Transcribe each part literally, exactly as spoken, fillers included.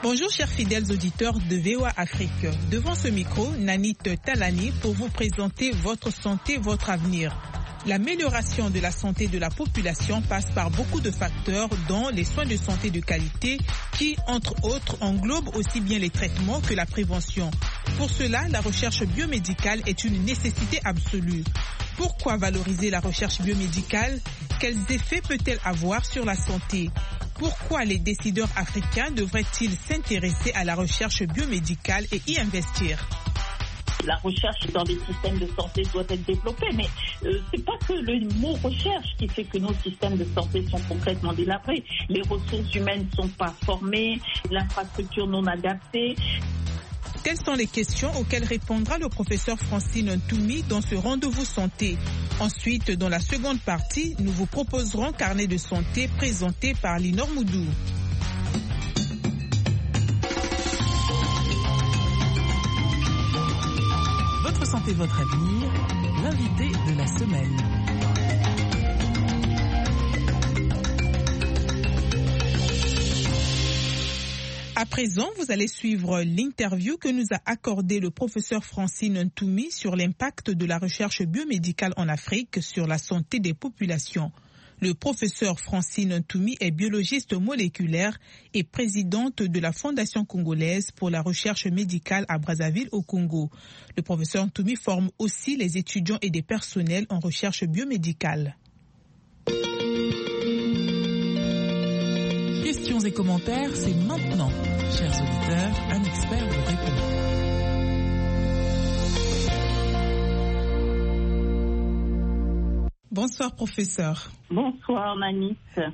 Bonjour chers fidèles auditeurs de V O A Afrique. Devant ce micro, Nanit Talani pour vous présenter votre santé, votre avenir. L'amélioration de la santé de la population passe par beaucoup de facteurs, dont les soins de santé de qualité qui, entre autres, englobent aussi bien les traitements que la prévention. Pour cela, la recherche biomédicale est une nécessité absolue. Pourquoi valoriser la recherche biomédicale? Quels effets peut-elle avoir sur la santé? Pourquoi les décideurs africains devraient-ils s'intéresser à la recherche biomédicale et y investir? La recherche dans les systèmes de santé doit être développée, mais euh, c'est pas que le mot recherche qui fait que nos systèmes de santé sont complètement délabrés. Les ressources humaines ne sont pas formées, l'infrastructure non adaptée. Telles sont les questions auxquelles répondra le professeur Francine Ntoumi dans ce rendez-vous santé. Ensuite, dans la seconde partie, nous vous proposerons Carnet de santé présenté par Linor Moudou. Votre santé, votre avenir, l'invité de la semaine. À présent, vous allez suivre l'interview que nous a accordé le professeur Francine Ntoumi sur l'impact de la recherche biomédicale en Afrique sur la santé des populations. Le professeur Francine Ntoumi est biologiste moléculaire et présidente de la Fondation congolaise pour la recherche médicale à Brazzaville au Congo. Le professeur Ntoumi forme aussi les étudiants et des personnels en recherche biomédicale. Questions et commentaires, c'est maintenant. Chers auditeurs, un expert vous répond. Bonsoir professeur. Bonsoir Nanit.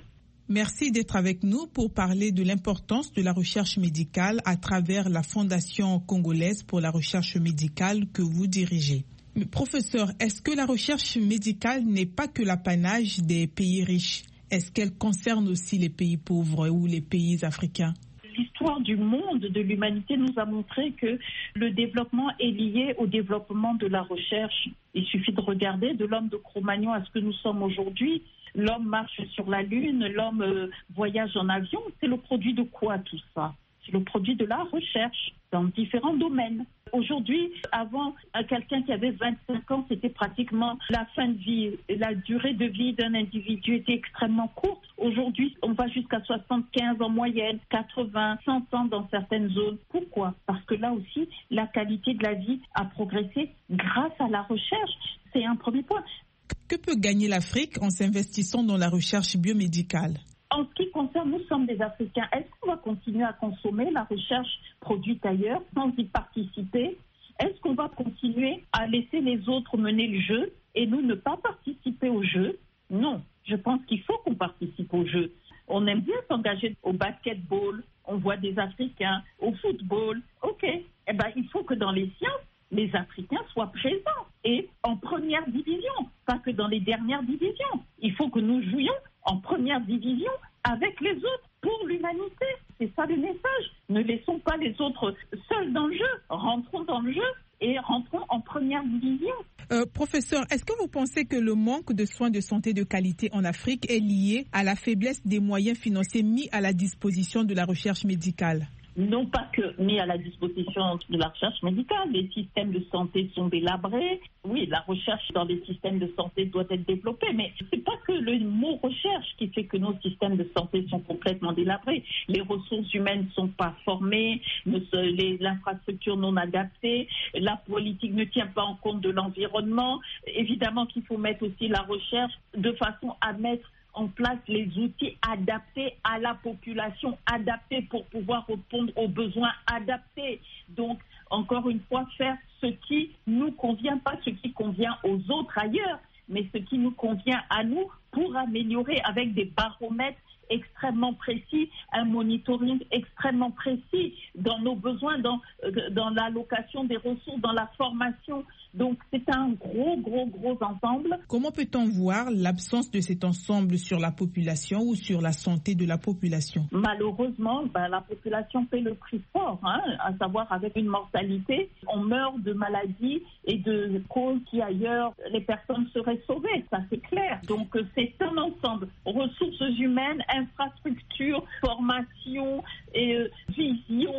Merci d'être avec nous pour parler de l'importance de la recherche médicale à travers la Fondation congolaise pour la recherche médicale que vous dirigez. Mais professeur, est-ce que la recherche médicale n'est pas que l'apanage des pays riches? Est-ce qu'elle concerne aussi les pays pauvres ou les pays africains? L'histoire du monde, de l'humanité, nous a montré que le développement est lié au développement de la recherche. Il suffit de regarder de l'homme de Cro-Magnon à ce que nous sommes aujourd'hui. L'homme marche sur la Lune, l'homme euh, voyage en avion. C'est le produit de quoi tout ça? C'est le produit de la recherche dans différents domaines. Aujourd'hui, avant, quelqu'un qui avait vingt-cinq ans, c'était pratiquement la fin de vie. La durée de vie d'un individu était extrêmement courte. Aujourd'hui, on va jusqu'à soixante-quinze en moyenne, quatre-vingts, cent ans dans certaines zones. Pourquoi? Parce que là aussi, la qualité de la vie a progressé grâce à la recherche. C'est un premier point. Que peut gagner l'Afrique en s'investissant dans la recherche biomédicale? En ce qui concerne, nous sommes des Africains. Est-ce qu'on va continuer à consommer la recherche produite ailleurs sans y participer? Est-ce qu'on va continuer à laisser les autres mener le jeu et nous ne pas participer au jeu? Non, je pense qu'il faut qu'on participe au jeu. On aime bien s'engager au basketball, on voit des Africains, au football. Ok, eh ben, il faut que dans les sciences, les Africains soient présents et en première division, pas que dans les dernières divisions. Il faut que nous jouions en première division avec les autres pour l'humanité. C'est ça le message. Ne laissons pas les autres seuls dans le jeu. Rentrons dans le jeu et rentrons en première division. Euh, professeur, est-ce que vous pensez que le manque de soins de santé de qualité en Afrique est lié à la faiblesse des moyens financiers mis à la disposition de la recherche médicale? Non pas que mis à la disposition de la recherche médicale, les systèmes de santé sont délabrés. Oui, la recherche dans les systèmes de santé doit être développée, mais c'est pas que le mot recherche qui fait que nos systèmes de santé sont complètement délabrés. Les ressources humaines ne sont pas formées, les, l'infrastructure non adaptée, la politique ne tient pas en compte de l'environnement. Évidemment qu'il faut mettre aussi la recherche de façon à mettre en place les outils adaptés à la population, adaptés pour pouvoir répondre aux besoins adaptés. Donc, encore une fois, faire ce qui nous convient, pas ce qui convient aux autres ailleurs, mais ce qui nous convient à nous pour améliorer avec des baromètres extrêmement précis, un monitoring extrêmement précis dans nos besoins, dans, dans l'allocation des ressources, dans la formation. Donc, c'est un gros, gros, gros ensemble. Comment peut-on voir l'absence de cet ensemble sur la population ou sur la santé de la population? Malheureusement, ben, la population paie le prix fort, hein, à savoir avec une mortalité. On meurt de maladies et de causes qui ailleurs, les personnes seraient sauvées, ça c'est clair. Donc, c'est un ensemble. Ressources humaines, infrastructures, formation, et, euh, vision,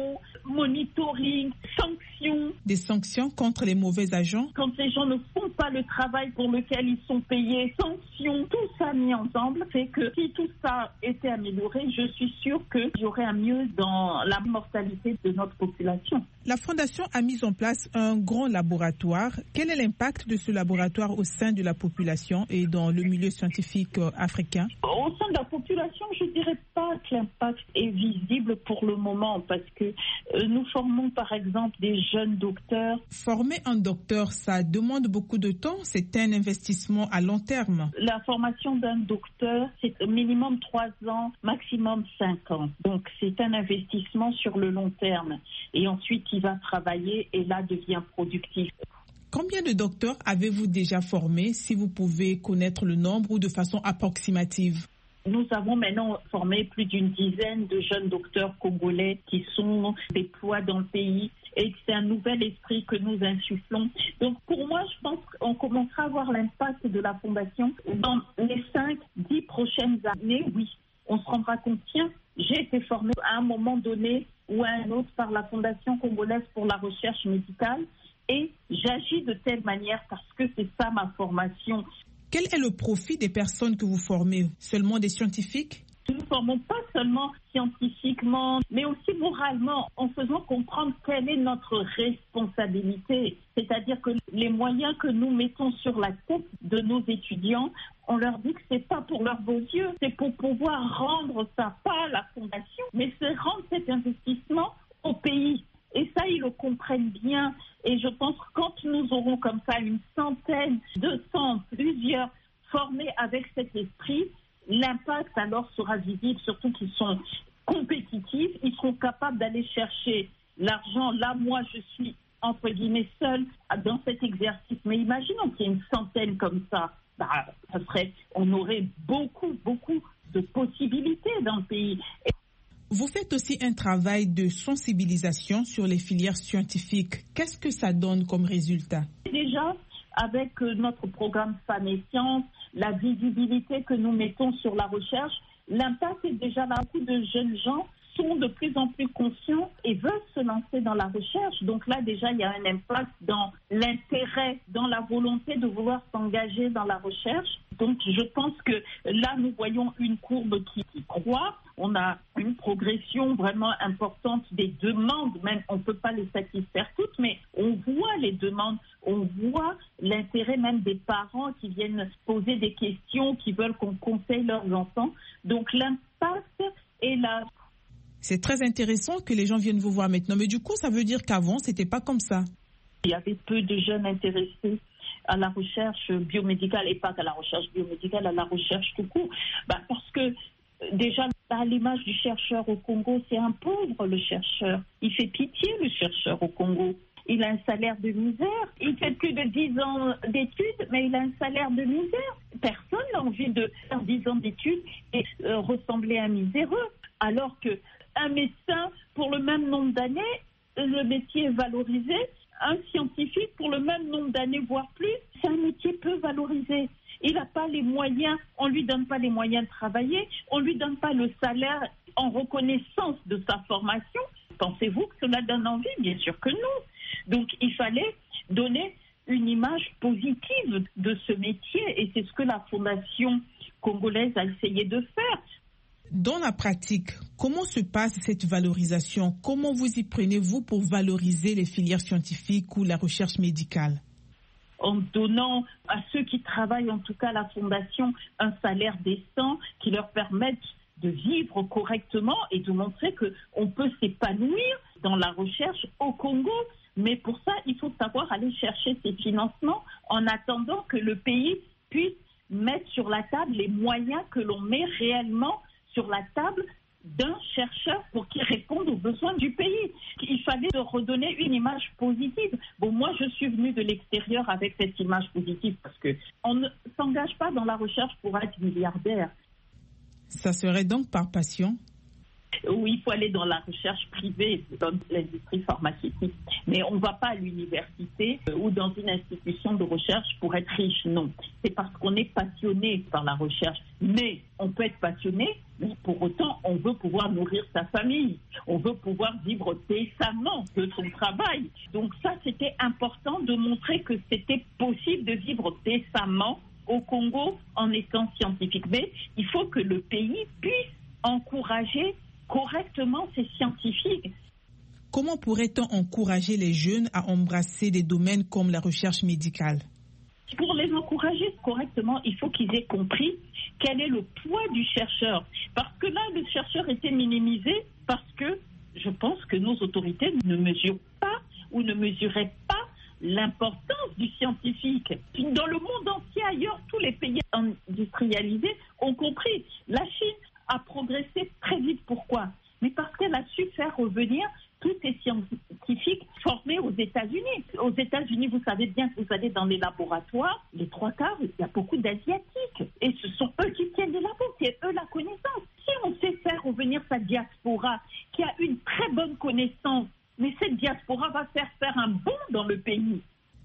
monitoring, sanctions. Des sanctions contre les mauvais agents? Quand les gens ne font pas le travail pour lequel ils sont payés, sanctions, tout ça mis ensemble, fait que si tout ça était amélioré, je suis sûre qu'il y aurait un mieux dans la mortalité de notre population. La Fondation a mis en place un grand laboratoire. Quel est l'impact de ce laboratoire au sein de la population et dans le milieu scientifique africain? Au sein de la population, je ne dirais pas que l'impact est visible pour le moment parce que euh, nous formons par exemple des jeunes docteurs. Former un docteur, ça demande beaucoup de temps, c'est un investissement à long terme. La formation d'un docteur, c'est minimum trois ans, maximum cinq ans. Donc c'est un investissement sur le long terme. Et ensuite, il va travailler et là devient productif. Combien de docteurs avez-vous déjà formés, si vous pouvez connaître le nombre ou de façon approximative? Nous avons maintenant formé plus d'une dizaine de jeunes docteurs congolais qui sont déployés dans le pays et c'est un nouvel esprit que nous insufflons. Donc pour moi, je pense qu'on commencera à voir l'impact de la Fondation dans les cinq, dix prochaines années. Oui, on se rendra compte, tiens, j'ai été formé à un moment donné ou à un autre par la Fondation congolaise pour la recherche médicale et j'agis de telle manière parce que c'est ça ma formation. Quel est le profit des personnes que vous formez? Seulement des scientifiques? Nous ne formons pas seulement scientifiquement, mais aussi moralement, en faisant comprendre quelle est notre responsabilité. C'est-à-dire que les moyens que nous mettons sur la tête de nos étudiants, on leur dit que ce n'est pas pour leurs beaux yeux, c'est pour pouvoir rendre ça, pas à la Fondation, mais c'est rendre cet investissement au pays. Et ça, ils le comprennent bien. Et je pense que quand nous aurons comme ça une centaine, deux cents, plusieurs formés avec cet esprit, l'impact alors sera visible, surtout qu'ils sont compétitifs, ils seront capables d'aller chercher l'argent. Là, moi, je suis, entre guillemets, seule dans cet exercice. Mais imaginons qu'il y ait une centaine comme ça. Bah, ça serait, on aurait beaucoup, beaucoup de possibilités dans le pays. Et vous faites aussi un travail de sensibilisation sur les filières scientifiques. Qu'est-ce que ça donne comme résultat? Déjà, avec notre programme Femmes et Sciences, la visibilité que nous mettons sur la recherche, l'impact est déjà là. Beaucoup de jeunes gens sont de plus en plus conscients et veulent se lancer dans la recherche. Donc là, déjà, il y a un impact dans l'intérêt, dans la volonté de vouloir s'engager dans la recherche. Donc, je pense que là, nous voyons une courbe qui, qui croît. On a une progression vraiment importante des demandes. Même, on ne peut pas les satisfaire toutes, mais on voit les demandes. On voit l'intérêt même des parents qui viennent poser des questions, qui veulent qu'on conseille leurs enfants. Donc, l'impact est là. C'est très intéressant que les gens viennent vous voir maintenant. Mais du coup, ça veut dire qu'avant, ce n'était pas comme ça. Il y avait peu de jeunes intéressés à la recherche biomédicale et pas qu'à la recherche biomédicale, à la recherche tout court. Bah, parce que déjà, à l'image du chercheur au Congo, c'est un pauvre le chercheur. Il fait pitié le chercheur au Congo. Il a un salaire de misère. Il fait plus de dix ans d'études, mais il a un salaire de misère. Personne n'a envie de faire dix ans d'études et euh, ressembler à un miséreux. Alors qu'un médecin, pour le même nombre d'années, le métier est valorisé. Un scientifique, pour le même nombre d'années, voire plus, c'est un métier peu valorisé. Il n'a pas les moyens, on ne lui donne pas les moyens de travailler, on ne lui donne pas le salaire en reconnaissance de sa formation. Pensez-vous que cela donne envie? Bien sûr que non. Donc il fallait donner une image positive de ce métier et c'est ce que la Fondation congolaise a essayé de faire. Dans la pratique, comment se passe cette valorisation? Comment vous y prenez-vous pour valoriser les filières scientifiques ou la recherche médicale? En donnant à ceux qui travaillent, en tout cas à la Fondation, un salaire décent qui leur permette de vivre correctement et de montrer qu'on peut s'épanouir dans la recherche au Congo. Mais pour ça, il faut savoir aller chercher ces financements en attendant que le pays puisse mettre sur la table les moyens que l'on met réellement sur la table d'un chercheur pour qu'il réponde aux besoins du pays. Il fallait redonner une image positive. Bon, moi, je suis venue de l'extérieur avec cette image positive parce qu'on ne s'engage pas dans la recherche pour être milliardaire. Ça serait donc par passion? où il faut aller dans la recherche privée, dans l'industrie pharmaceutique. Mais on ne va pas à l'université ou dans une institution de recherche pour être riche, non. C'est parce qu'on est passionné par la recherche. Mais on peut être passionné, mais pour autant, on veut pouvoir nourrir sa famille. On veut pouvoir vivre décemment de son travail. Donc ça, c'était important de montrer que c'était possible de vivre décemment au Congo en étant scientifique. Mais il faut que le pays puisse encourager correctement ces scientifiques. Comment pourrait-on encourager les jeunes à embrasser des domaines comme la recherche médicale? Pour les encourager correctement, il faut qu'ils aient compris quel est le poids du chercheur. Parce que là, le chercheur était minimisé parce que je pense que nos autorités ne mesurent pas ou ne mesuraient pas l'importance du scientifique. Dans le monde entier, ailleurs, tous les pays industrialisés ont compris. La Chine a progressé très vite. Pourquoi? Mais parce qu'elle a su faire revenir tous ces scientifiques formés aux États-Unis. Aux États-Unis, vous savez bien que vous allez dans les laboratoires, les trois quarts, il y a beaucoup d'Asiatiques. Et ce sont eux qui tiennent les labos, c'est eux la connaissance. Si on sait faire revenir sa diaspora, qui a une très bonne connaissance, mais cette diaspora va faire faire un bond dans le pays.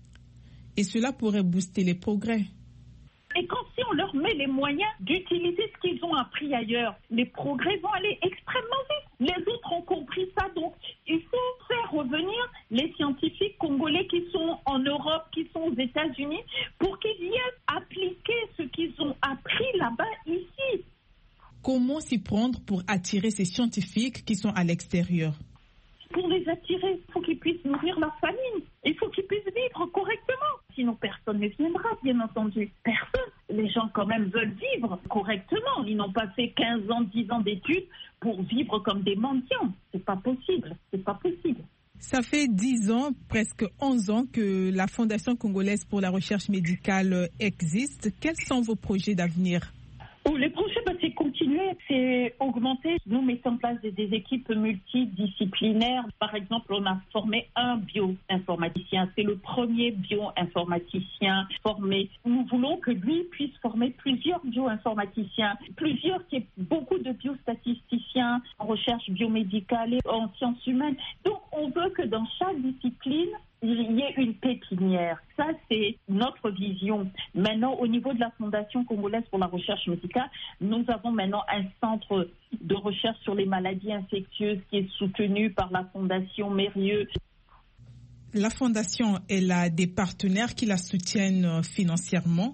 Et cela pourrait booster les progrès. Et quand si on leur met les moyens d'utiliser ce qu'ils ont appris ailleurs, les progrès vont aller extrêmement vite. Les autres ont compris ça, donc il faut faire revenir les scientifiques congolais qui sont en Europe, qui sont aux États-Unis, pour qu'ils viennent appliquer ce qu'ils ont appris là-bas ici. Comment s'y prendre pour attirer ces scientifiques qui sont à l'extérieur? Pour les attirer, il faut qu'ils puissent nourrir leur famille. Il faut qu'ils puissent vivre correctement. Sinon, personne ne viendra, bien entendu. Personne. Les gens, quand même, veulent vivre correctement. Ils n'ont pas fait quinze ans, dix ans d'études pour vivre comme des mendiants. C'est pas possible. C'est pas possible. Ça fait dix ans, presque onze ans que la Fondation congolaise pour la recherche médicale existe. Quels sont vos projets d'avenir? Oh, les projets, bah, c'est continuer, c'est augmenter. Nous mettons en place des, des équipes multidisciplinaires. Par exemple, on a formé un bioinformaticien. C'est le premier bioinformaticien formé. Nous voulons que lui puisse former plusieurs bioinformaticiens, plusieurs, qu'il y ait beaucoup de biostatisticiens en recherche biomédicale et en sciences humaines. Donc, on veut que dans chaque discipline, il y ait une pépinière. Ça, c'est notre vision. Maintenant, au niveau de la Fondation congolaise pour la recherche médicale, nous avons maintenant un centre de recherche sur les maladies infectieuses qui est soutenu par la Fondation Mérieux. La Fondation, elle a des partenaires qui la soutiennent financièrement?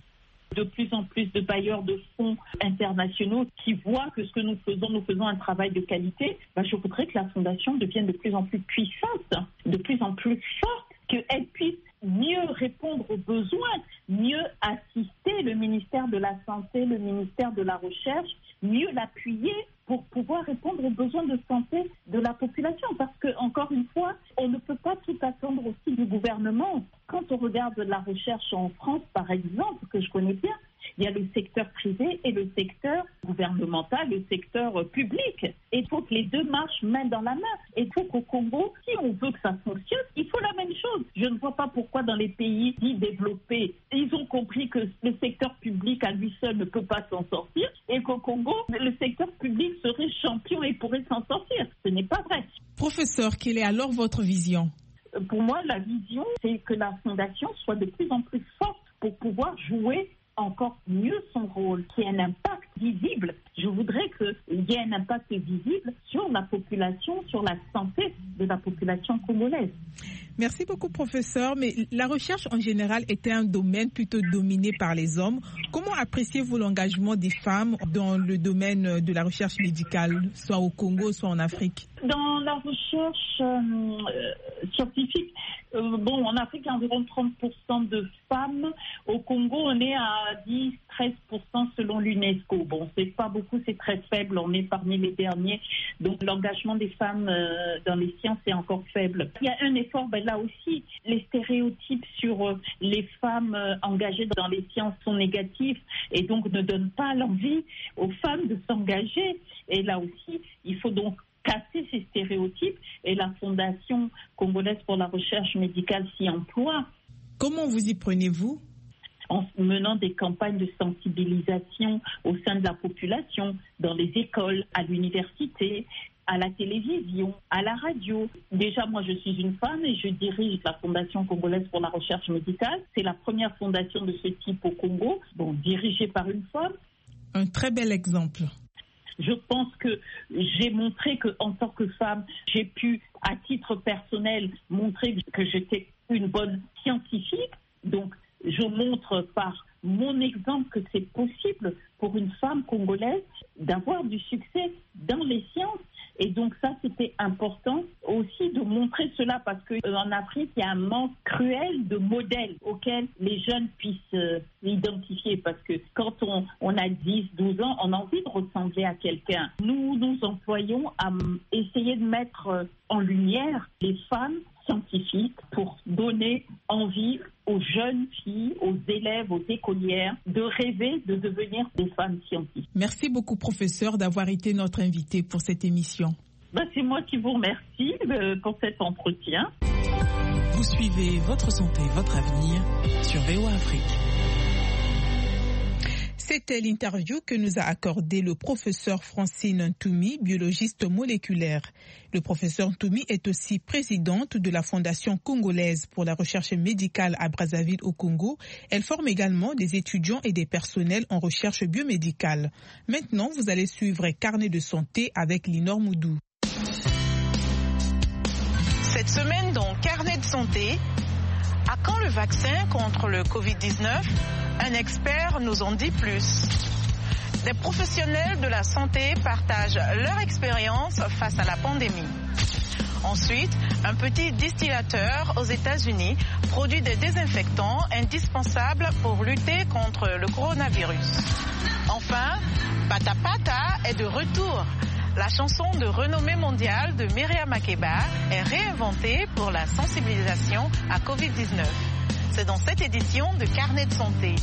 De plus en plus de bailleurs de fonds internationaux qui voient que ce que nous faisons, nous faisons un travail de qualité. Ben, je voudrais que la Fondation devienne de plus en plus puissante, de plus en plus forte, qu'elle puisse mieux répondre aux besoins, mieux assister le ministère de la Santé, le ministère de la Recherche, mieux l'appuyer pour pouvoir répondre aux besoins de santé de la population. Parce que, encore une fois, on ne peut pas tout attendre aussi du gouvernement. Quand on regarde la recherche en France, par exemple, que je connais bien, il y a le secteur privé et le secteur gouvernemental, le secteur public. Et il faut que les deux marchent main dans la main. Et il faut qu'au Congo, si on veut que ça fonctionne, il faut la même chose. Je ne vois pas pourquoi dans les pays dits développés, ils ont compris que le secteur public à lui seul ne peut pas s'en sortir et qu'au Congo, le secteur public serait champion et pourrait s'en sortir. Ce n'est pas vrai. Professeur, quelle est alors votre vision? Pour moi, la vision, c'est que la Fondation soit de plus en plus forte pour pouvoir jouer encore mieux son rôle, qui ait un impact visible. Je voudrais qu'il y ait un impact visible sur la population, sur la santé de la population congolaise. Merci beaucoup, professeur. Mais la recherche en général était un domaine plutôt dominé par les hommes. Comment appréciez-vous l'engagement des femmes dans le domaine de la recherche médicale, soit au Congo, soit en Afrique? Dans la recherche euh, scientifique, euh, bon, en Afrique, il y a environ trente pour cent de femmes. Au Congo, on est à dix à treize pour cent selon l'UNESCO. Bon, c'est pas beaucoup, c'est très faible. On est parmi les derniers. Donc, l'engagement des femmes euh, dans les sciences est encore faible. Il y a un effort, ben, là aussi, les stéréotypes sur euh, les femmes euh, engagées dans les sciences sont négatifs et donc ne donnent pas l'envie aux femmes de s'engager. Et là aussi, il faut donc casser ces stéréotypes et la Fondation congolaise pour la recherche médicale s'y emploie. Comment vous y prenez-vous? en menant des campagnes de sensibilisation au sein de la population, dans les écoles, à l'université, à la télévision, à la radio. Déjà, moi, je suis une femme et je dirige la Fondation congolaise pour la recherche médicale. C'est la première fondation de ce type au Congo, bon, dirigée par une femme. Un très bel exemple. Je pense que j'ai montré qu'en tant que femme, j'ai pu, à titre personnel, montrer que j'étais une bonne scientifique. Donc, je montre par mon exemple que c'est possible pour une femme congolaise d'avoir du succès dans les sciences. Et donc ça, c'était important aussi de montrer cela parce qu'en Afrique, il y a un manque cruel de modèles auxquels les jeunes puissent euh, s'identifier. Parce que quand on, on a dix, douze ans, on a envie de ressembler à quelqu'un. Nous nous employons à essayer de mettre en lumière les femmes scientifiques pour donner envie aux jeunes filles, aux élèves, aux écolières de rêver de devenir des femmes scientifiques. Merci beaucoup, professeur, d'avoir été notre invité pour cette émission. Ben, c'est moi qui vous remercie euh, pour cet entretien. Vous suivez Votre Santé, Votre Avenir sur V O A Afrique. C'était l'interview que nous a accordé le professeur Francine Ntoumi, biologiste moléculaire. Le professeur Ntoumi est aussi présidente de la Fondation congolaise pour la recherche médicale à Brazzaville au Congo. Elle forme également des étudiants et des personnels en recherche biomédicale. Maintenant, vous allez suivre Carnet de santé avec Linor Moudou. Cette semaine dans Carnet de santé, à quand le vaccin contre le covid dix-neuf ? Un expert nous en dit plus. Des professionnels de la santé partagent leur expérience face à la pandémie. Ensuite, un petit distillateur aux États-Unis produit des désinfectants indispensables pour lutter contre le coronavirus. Enfin, Pata Pata est de retour. La chanson de renommée mondiale de Myriam Makeba est réinventée pour la sensibilisation à covid dix-neuf. C'est dans cette édition de Carnet de santé.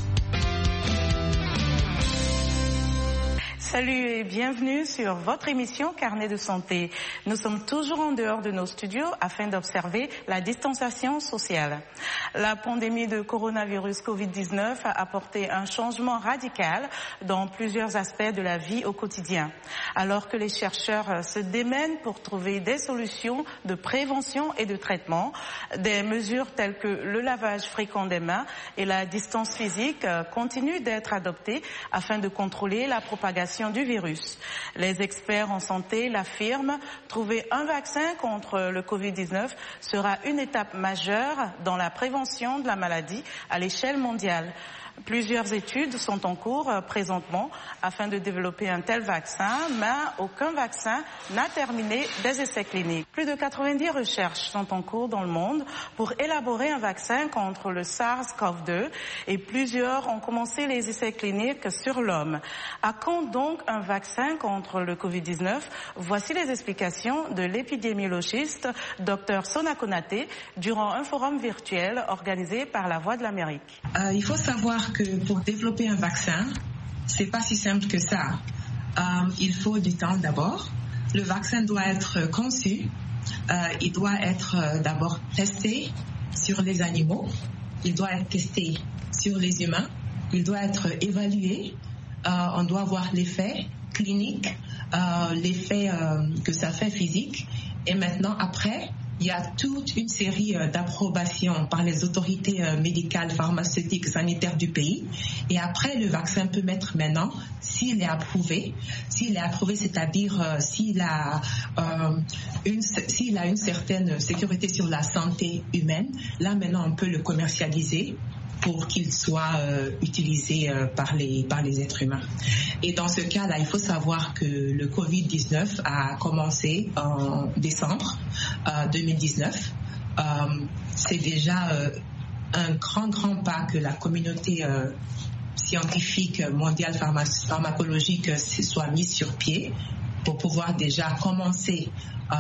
Salut et bienvenue sur votre émission Carnet de santé. Nous sommes toujours en dehors de nos studios afin d'observer la distanciation sociale. La pandémie de coronavirus covid dix-neuf a apporté un changement radical dans plusieurs aspects de la vie au quotidien. Alors que les chercheurs se démènent pour trouver des solutions de prévention et de traitement, des mesures telles que le lavage fréquent des mains et la distance physique continuent d'être adoptées afin de contrôler la propagation du virus. Les experts en santé l'affirment, trouver un vaccin contre le covid dix-neuf sera une étape majeure dans la prévention de la maladie à l'échelle mondiale. Plusieurs études sont en cours euh, présentement afin de développer un tel vaccin, mais aucun vaccin n'a terminé des essais cliniques. Plus de quatre-vingt-dix recherches sont en cours dans le monde pour élaborer un vaccin contre le SARS-CoV deux et plusieurs ont commencé les essais cliniques sur l'homme. À quand donc un vaccin contre le covid dix-neuf? Voici les explications de l'épidémiologiste Dr Sona Konaté durant un forum virtuel organisé par La Voix de l'Amérique. Euh, il faut savoir que pour développer un vaccin, c'est pas si simple que ça. Euh, il faut du temps d'abord. Le vaccin doit être conçu, euh, il doit être euh, d'abord testé sur les animaux, il doit être testé sur les humains, il doit être évalué, euh, on doit voir l'effet clinique, euh, l'effet euh, que ça fait physique, et maintenant après, il y a toute une série d'approbations par les autorités médicales, pharmaceutiques, sanitaires du pays. Et après, le vaccin peut mettre maintenant, s'il est approuvé, s'il est approuvé, c'est-à-dire euh, s'il a, euh, une, s'il a une certaine sécurité sur la santé humaine, là maintenant on peut le commercialiser pour qu'il soit euh, utilisé euh, par les par les êtres humains. Et dans ce cas-là, il faut savoir que le covid dix-neuf a commencé en décembre euh, deux mille dix-neuf. Euh, c'est déjà euh, un grand grand pas que la communauté euh, scientifique mondiale pharma- pharmacologique soit mise sur pied pour pouvoir déjà commencer euh,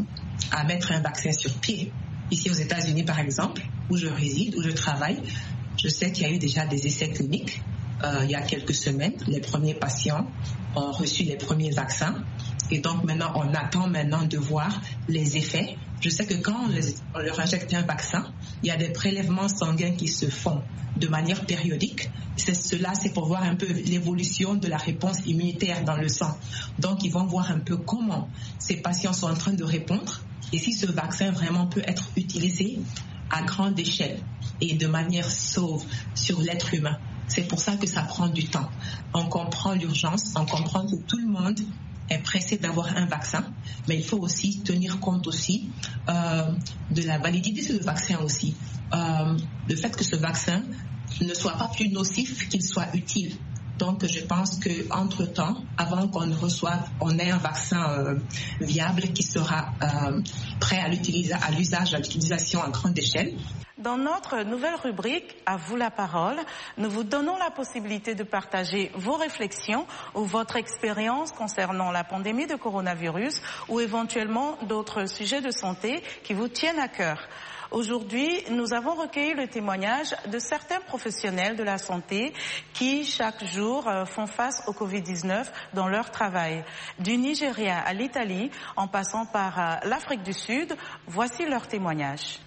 à mettre un vaccin sur pied. Ici aux États-Unis, par exemple, où je réside, où je travaille, je sais qu'il y a eu déjà des essais cliniques euh, il y a quelques semaines. Les premiers patients ont reçu les premiers vaccins Et donc maintenant, on attend maintenant de voir les effets. Je sais que quand on, les, on leur injecte un vaccin, il y a des prélèvements sanguins qui se font de manière périodique. C'est cela, c'est pour voir un peu l'évolution de la réponse immunitaire dans le sang. Donc, ils vont voir un peu comment ces patients sont en train de répondre et si ce vaccin vraiment peut être utilisé à grande échelle et de manière sauve sur l'être humain. C'est pour ça que ça prend du temps. On comprend l'urgence, on comprend que tout le monde est pressé d'avoir un vaccin, mais il faut aussi tenir compte aussi euh, de la validité de ce vaccin aussi. Euh, le fait que ce vaccin ne soit pas plus nocif qu'il soit utile. Donc, je pense qu'entre-temps, avant qu'on reçoive, on ait un vaccin euh, viable qui sera euh, prêt à l'utiliser, à l'usage, à l'utilisation à grande échelle. Dans notre nouvelle rubrique « À vous la parole », nous vous donnons la possibilité de partager vos réflexions ou votre expérience concernant la pandémie de coronavirus ou éventuellement d'autres sujets de santé qui vous tiennent à cœur. Aujourd'hui, nous avons recueilli le témoignage de certains professionnels de la santé qui, chaque jour, font face au covid dix-neuf dans leur travail. Du Nigeria à l'Italie, en passant par l'Afrique du Sud, voici leur témoignage.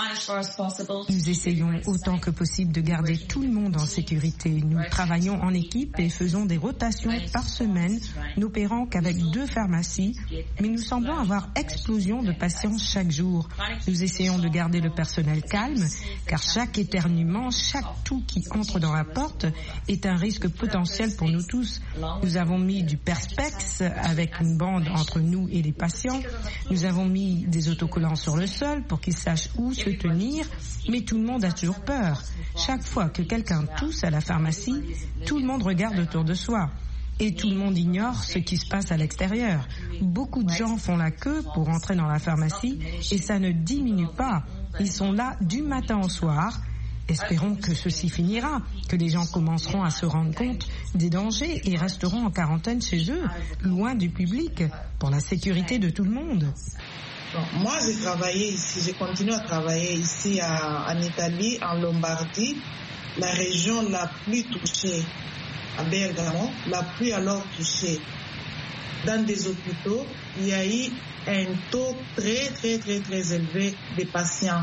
Nous essayons autant que possible de garder tout le monde en sécurité. Nous travaillons en équipe et faisons des rotations par semaine, n'opérant qu'avec deux pharmacies, mais nous semblons avoir explosion de patients chaque jour. Nous essayons de garder le personnel calme, car chaque éternuement, chaque toux qui entre dans la porte est un risque potentiel pour nous tous. Nous avons mis du perspex avec une bande entre nous et les patients. Nous avons mis des autocollants sur le sol pour qu'ils sachent où se tenir, mais tout le monde a toujours peur. Chaque fois que quelqu'un tousse à la pharmacie, tout le monde regarde autour de soi. Et tout le monde ignore ce qui se passe à l'extérieur. Beaucoup de gens font la queue pour entrer dans la pharmacie et ça ne diminue pas. Ils sont là du matin au soir. Espérons que ceci finira, que les gens commenceront à se rendre compte des dangers et resteront en quarantaine chez eux, loin du public, pour la sécurité de tout le monde. Bon, moi, j'ai travaillé ici, j'ai continué à travailler ici à, en Italie, en Lombardie, la région la plus touchée, à Bergamo, la plus alors touchée. Dans des hôpitaux, il y a eu un taux très, très, très, très élevé de patients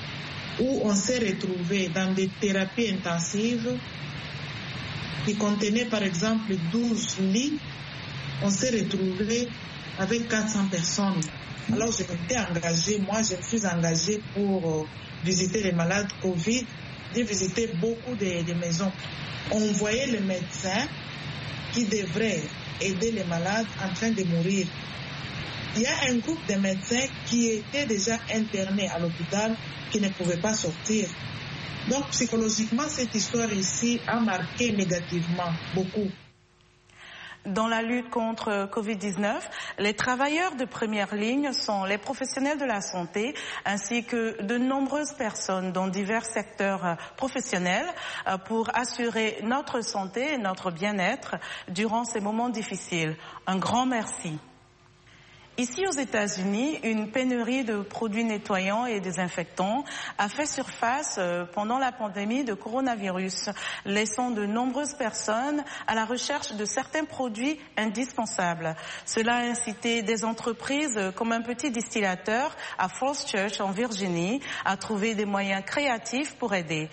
où on s'est retrouvé dans des thérapies intensives qui contenaient par exemple douze lits. On s'est retrouvé avec quatre cents personnes. Alors, je m'étais engagée, moi, je me suis engagée pour euh, visiter les malades Covid. J'ai visité beaucoup de, de maisons. On voyait les médecins qui devraient aider les malades en train de mourir. Il y a un groupe de médecins qui étaient déjà internés à l'hôpital, qui ne pouvaient pas sortir. Donc, psychologiquement, cette histoire ici a marqué négativement beaucoup. Dans la lutte contre covid dix-neuf, les travailleurs de première ligne sont les professionnels de la santé ainsi que de nombreuses personnes dans divers secteurs professionnels pour assurer notre santé et notre bien-être durant ces moments difficiles. Un grand merci. Ici aux États-Unis, une pénurie de produits nettoyants et désinfectants a fait surface pendant la pandémie de coronavirus, laissant de nombreuses personnes à la recherche de certains produits indispensables. Cela a incité des entreprises comme un petit distillateur à Falls Church en Virginie à trouver des moyens créatifs pour aider.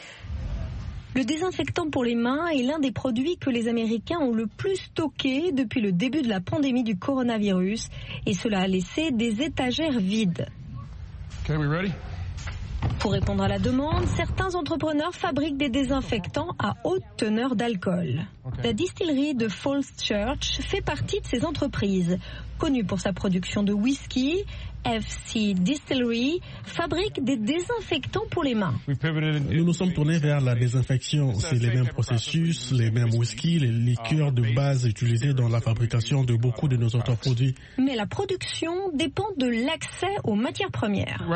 Le désinfectant pour les mains est l'un des produits que les Américains ont le plus stocké depuis le début de la pandémie du coronavirus et cela a laissé des étagères vides. Okay, we ready? Pour répondre à la demande, certains entrepreneurs fabriquent des désinfectants à haute teneur d'alcool. Okay. La distillerie de Falls Church fait partie de ces entreprises. Connue pour sa production de whisky, F C Distillery fabrique des désinfectants pour les mains. Nous nous sommes tournés vers la désinfection. C'est les mêmes processus, les mêmes whisky, les liqueurs de base utilisées dans la fabrication de beaucoup de nos autres produits. Mais la production dépend de l'accès aux matières premières.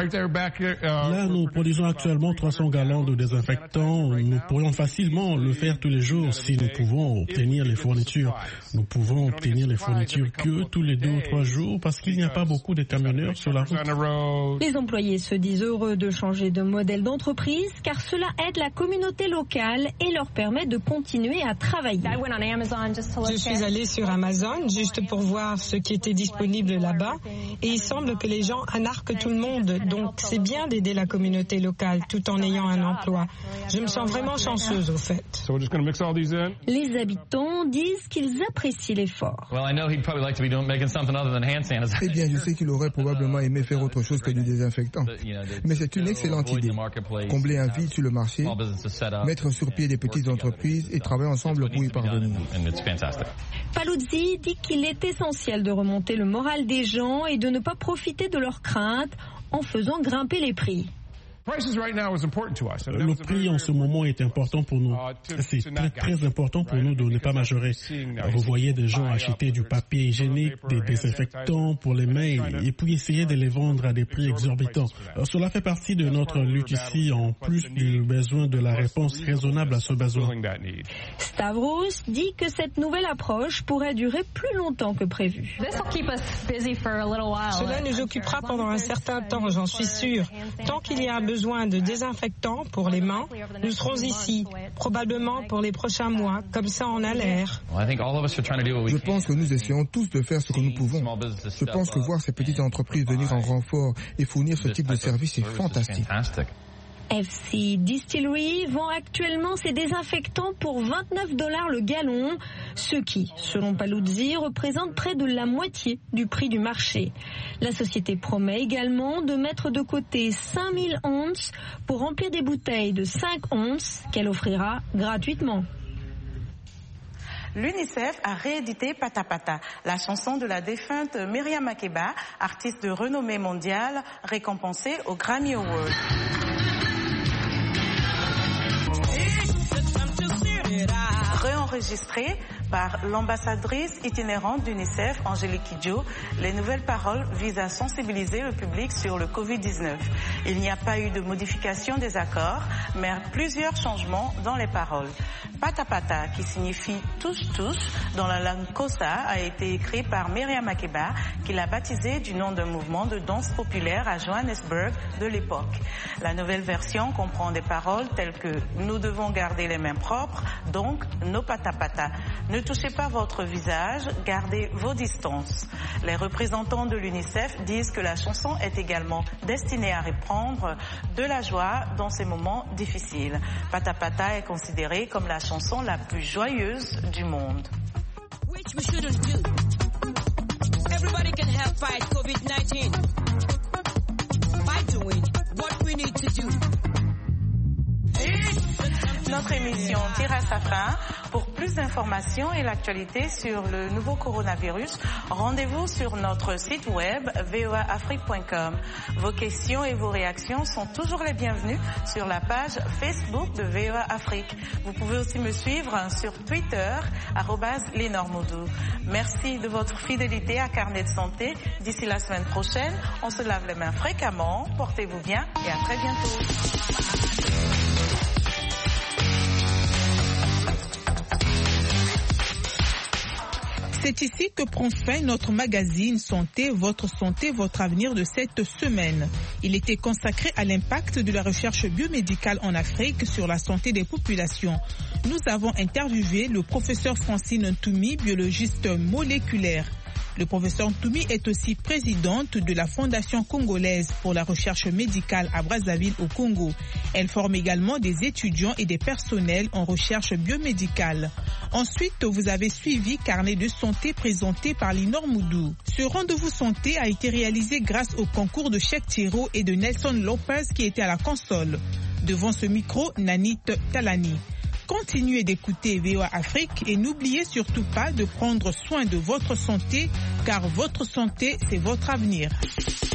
Là, nous produisons actuellement trois cents gallons de désinfectants. Nous pourrions facilement le faire tous les jours si nous pouvons obtenir les fournitures. Nous pouvons obtenir les fournitures que tous les deux ou trois jours parce qu'il n'y a pas beaucoup de camionneurs sur la route. Les employés se disent heureux de changer de modèle d'entreprise car cela aide la communauté locale et leur permet de continuer à travailler. Je suis allée sur Amazon juste pour voir ce qui était disponible là-bas et il semble que les gens anarquent tout le monde. Donc c'est bien d'aider la communauté locale tout en ayant un emploi. Je me sens vraiment chanceuse au fait. Les habitants disent qu'ils apprécient l'effort. Eh bien, je sais qu'il aurait probablement aimé faire autre chose que du désinfectant. Mais c'est une excellente idée. Combler un vide sur le marché, mettre sur pied des petites entreprises et travailler ensemble pour y parvenir. Paluzzi dit qu'il est essentiel de remonter le moral des gens et de ne pas profiter de leurs craintes en faisant grimper les prix. Le prix en ce moment est important pour nous. C'est très, très important pour nous de ne pas majorer. Vous voyez des gens acheter du papier hygiénique, des désinfectants pour les mains et puis essayer de les vendre à des prix exorbitants. Cela fait partie de notre lutte ici, en plus du besoin de la réponse raisonnable à ce besoin. Stavros dit que cette nouvelle approche pourrait durer plus longtemps que prévu. Cela nous occupera pendant un certain temps, j'en suis sûre. Tant qu'il y a besoin de désinfectants pour les mains, nous serons ici, probablement pour les prochains mois, comme ça on a l'air. Je pense que nous essayons tous de faire ce que nous pouvons. Je pense que voir ces petites entreprises venir en renfort et fournir ce type de service est fantastique. F C Distillery vend actuellement ses désinfectants pour vingt-neuf dollars le gallon, ce qui, selon Paluzzi, représente près de la moitié du prix du marché. La société promet également de mettre de côté cinq mille onces pour remplir des bouteilles de cinq onces qu'elle offrira gratuitement. L'UNICEF a réédité Pata Pata, la chanson de la défunte Myriam Makeba, artiste de renommée mondiale, récompensée aux Grammy Awards. Réenregistré par l'ambassadrice itinérante d'UNICEF, Angélique Kidjo, les nouvelles paroles visent à sensibiliser le public sur le covid dix-neuf. Il n'y a pas eu de modification des accords, mais plusieurs changements dans les paroles. Pata Pata, qui signifie tous tous dans la langue Xhosa, a été écrit par Myriam Makeba, qui l'a baptisé du nom d'un mouvement de danse populaire à Johannesburg de l'époque. La nouvelle version comprend des paroles telles que « Nous devons garder les mains propres », donc « No Pata Pata ». Ne touchez pas votre visage, gardez vos distances. Les représentants de l'UNICEF disent que la chanson est également destinée à répandre de la joie dans ces moments difficiles. Pata Pata est considérée comme la chanson la plus joyeuse du monde. Which we shouldn't do. Everybody can help fight covid nineteen. By doing what we need to do. Notre émission tire à sa fin. Pour plus d'informations et l'actualité sur le nouveau coronavirus, rendez-vous sur notre site web v o a afrique point com. Vos questions et vos réactions sont toujours les bienvenues sur la page Facebook de V O A Afrique. Vous pouvez aussi me suivre sur Twitter, arobase Lénormoudou. Merci de votre fidélité à Carnet de Santé. D'ici la semaine prochaine, on se lave les mains fréquemment. Portez-vous bien et à très bientôt. C'est ici que prend fin notre magazine Santé, votre santé, votre avenir de cette semaine. Il était consacré à l'impact de la recherche biomédicale en Afrique sur la santé des populations. Nous avons interviewé le professeur Francine Ntoumi, biologiste moléculaire. Le professeur Ntoumi est aussi présidente de la Fondation congolaise pour la recherche médicale à Brazzaville au Congo. Elle forme également des étudiants et des personnels en recherche biomédicale. Ensuite, vous avez suivi Carnet de santé présenté par Lénormoudou. Ce rendez-vous santé a été réalisé grâce au concours de Cheikh Thiro et de Nelson Lopez qui étaient à la console. Devant ce micro, Nanit Talani. Continuez d'écouter V O A Afrique et n'oubliez surtout pas de prendre soin de votre santé car votre santé, c'est votre avenir.